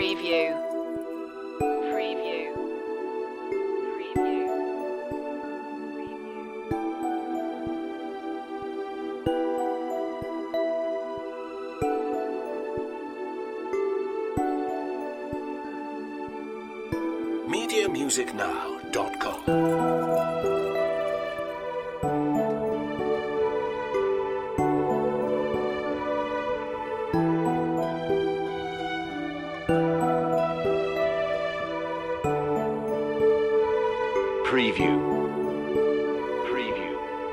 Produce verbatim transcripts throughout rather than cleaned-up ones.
Preview. Preview. Preview. media music now dot com. Preview. Preview.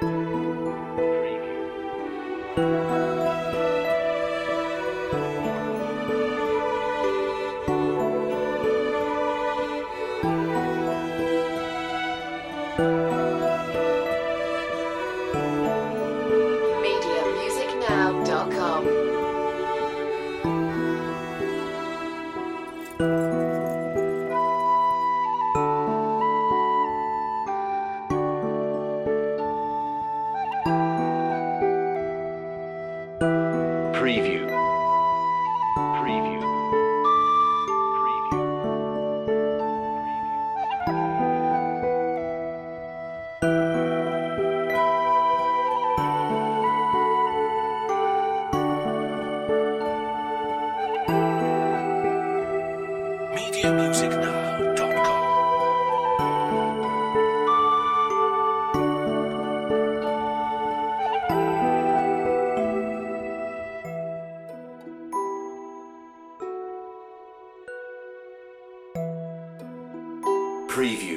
media music now dot com. Preview. Preview. Preview. media music now dot com. Preview.